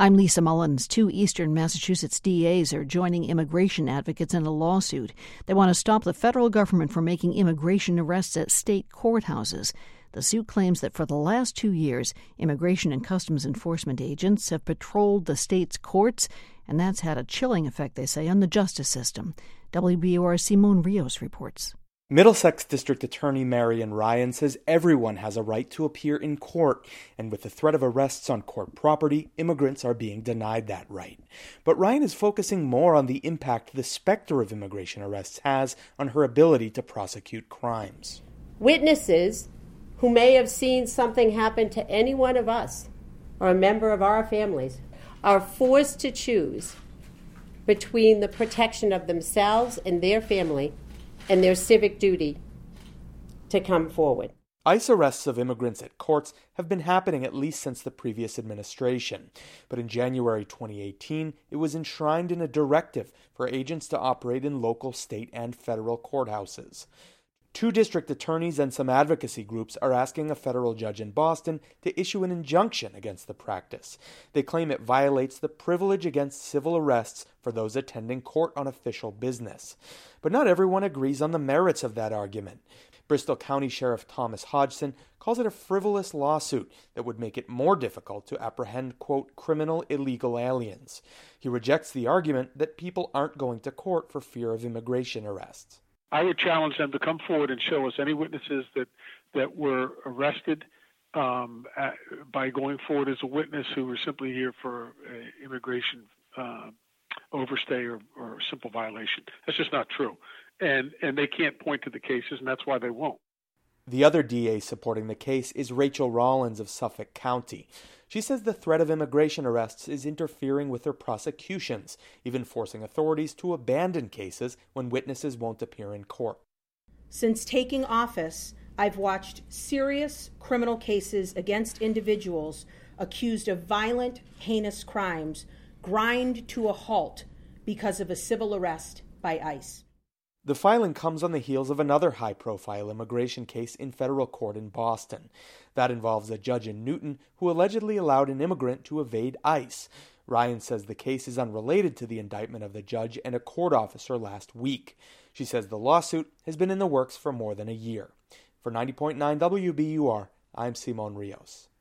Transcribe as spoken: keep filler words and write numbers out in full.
I'm Lisa Mullins. Two eastern Massachusetts D As are joining immigration advocates in a lawsuit. They want to stop the federal government from making immigration arrests at state courthouses. The suit claims that for the last two years, Immigration and Customs Enforcement agents have patrolled the state's courts, and that's had a chilling effect, they say, on the justice system. W B U R's Simone Rios reports. Middlesex District Attorney Marian Ryan says everyone has a right to appear in court, and with the threat of arrests on court property, immigrants are being denied that right. But Ryan is focusing more on the impact the specter of immigration arrests has on her ability to prosecute crimes. Witnesses who may have seen something happen to any one of us or a member of our families are forced to choose between the protection of themselves and their family and their civic duty to come forward. ICE arrests of immigrants at courts have been happening at least since the previous administration. But in January twenty eighteen, it was enshrined in a directive for agents to operate in local, state, and federal courthouses. Two district attorneys and some advocacy groups are asking a federal judge in Boston to issue an injunction against the practice. They claim it violates the privilege against civil arrests for those attending court on official business. But not everyone agrees on the merits of that argument. Bristol County Sheriff Thomas Hodgson calls it a frivolous lawsuit that would make it more difficult to apprehend, quote, criminal illegal aliens. He rejects the argument that people aren't going to court for fear of immigration arrests. I would challenge them to come forward and show us any witnesses that, that were arrested um, at, by going forward as a witness who were simply here for uh, immigration uh, overstay or, or simple violation. That's just not true. And, and they can't point to the cases, and that's why they won't. The other D A supporting the case is Rachel Rollins of Suffolk County. She says the threat of immigration arrests is interfering with her prosecutions, even forcing authorities to abandon cases when witnesses won't appear in court. Since taking office, I've watched serious criminal cases against individuals accused of violent, heinous crimes grind to a halt because of a civil arrest by ICE. The filing comes on the heels of another high-profile immigration case in federal court in Boston. That involves a judge in Newton who allegedly allowed an immigrant to evade ICE. Ryan says the case is unrelated to the indictment of the judge and a court officer last week. She says the lawsuit has been in the works for more than a year. For ninety point nine W B U R, I'm Simone Rios.